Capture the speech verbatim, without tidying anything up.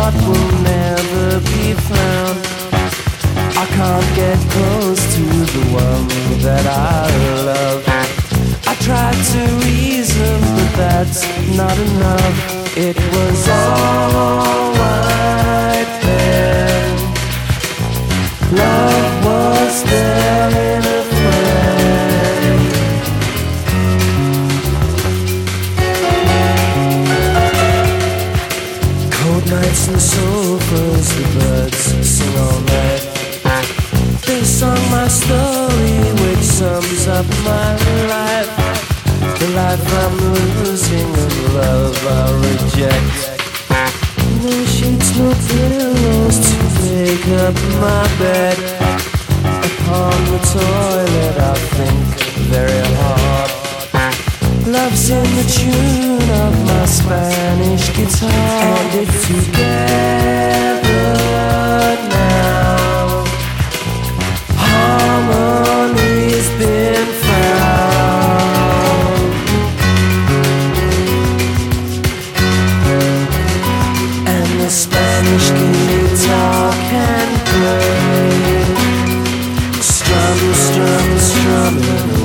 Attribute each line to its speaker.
Speaker 1: heart will never be found. I can't get close to the one that I love. I tried to reason, but that's not enough. It was all right then. Love was there in a friend. Cold nights and sofas, the birds sing all night. They sung my story, which sums up my life. The life I'm losing and love I reject. No sheets, no pillows to make up my bed. Upon the toilet I think very hard. Love's in the tune of my Spanish guitar. And it's together now. Harmony's been found. And the Spanish guitar can play. Strum, strum, strumming